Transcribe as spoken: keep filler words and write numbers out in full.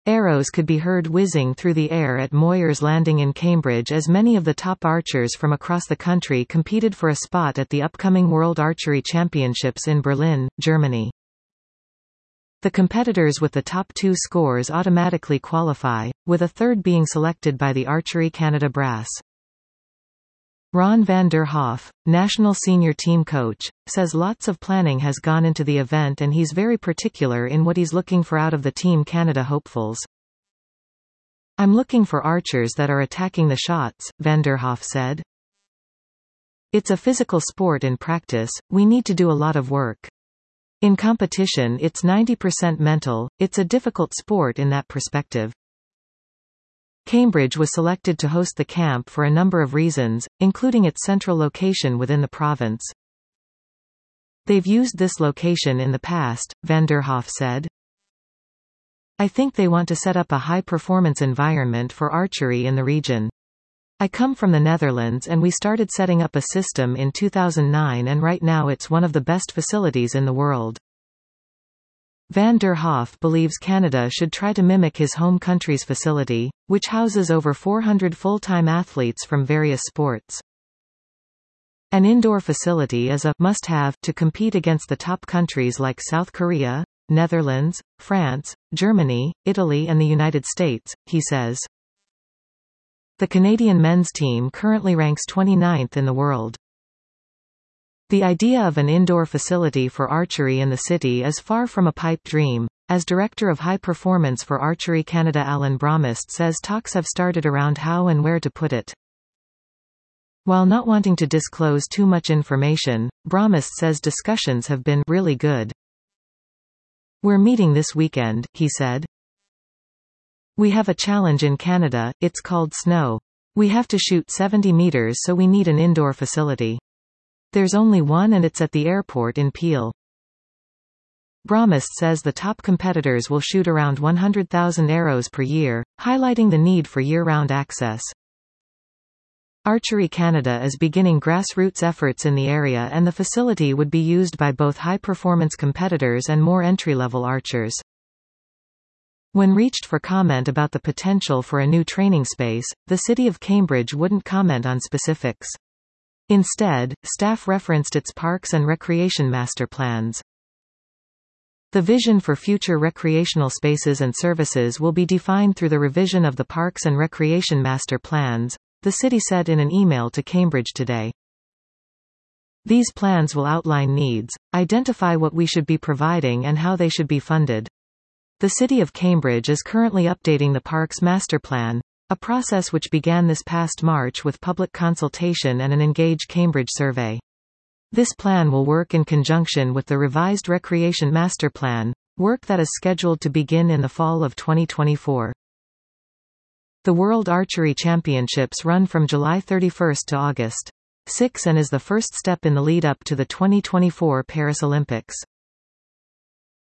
Arrows could be heard whizzing through the air at Moyers Landing in Cambridge as many of the top archers from across the country competed for a spot at the upcoming World Archery Championships in Berlin, Germany. The competitors with the top two scores automatically qualify, with a third being selected by the Archery Canada brass. Ron van der Hoef, national senior team coach, says lots of planning has gone into the event and he's very particular in what he's looking for out of the Team Canada hopefuls. "I'm looking for archers that are attacking the shots," van der Hoef said. "It's a physical sport in practice, we need to do a lot of work. In competition it's ninety percent mental, it's a difficult sport in that perspective." Cambridge was selected to host the camp for a number of reasons, including its central location within the province. "They've used this location in the past," van der Hoef said. "I think they want to set up a high-performance environment for archery in the region. I come from the Netherlands and we started setting up a system in two thousand nine and right now it's one of the best facilities in the world." Van der Hoef believes Canada should try to mimic his home country's facility, which houses over four hundred full-time athletes from various sports. "An indoor facility is a must-have to compete against the top countries like South Korea, Netherlands, France, Germany, Italy and the United States," he says. The Canadian men's team currently ranks twenty-ninth in the world. "The idea of an indoor facility for archery in the city is far from a pipe dream," as Director of High Performance for Archery Canada Alan Bromist says talks have started around how and where to put it. While not wanting to disclose too much information, Bromist says discussions have been really good. "We're meeting this weekend," he said. "We have a challenge in Canada, it's called snow. We have to shoot seventy meters so we need an indoor facility. There's only one and it's at the airport in Peel." Bromist says the top competitors will shoot around one hundred thousand arrows per year, highlighting the need for year-round access. Archery Canada is beginning grassroots efforts in the area and the facility would be used by both high-performance competitors and more entry-level archers. When reached for comment about the potential for a new training space, the City of Cambridge wouldn't comment on specifics. Instead, staff referenced its Parks and Recreation Master Plans. The vision for future recreational spaces and services will be defined through the revision of the Parks and Recreation Master Plans, the city said in an email to Cambridge Today. "These plans will outline needs, identify what we should be providing and how they should be funded. The City of Cambridge is currently updating the Parks Master Plan, a process which began this past March with public consultation and an Engage Cambridge survey. This plan will work in conjunction with the revised Recreation Master Plan, work that is scheduled to begin in the fall of twenty twenty-four. The World Archery Championships run from July thirty-first to August sixth and is the first step in the lead-up to the twenty twenty-four Paris Olympics.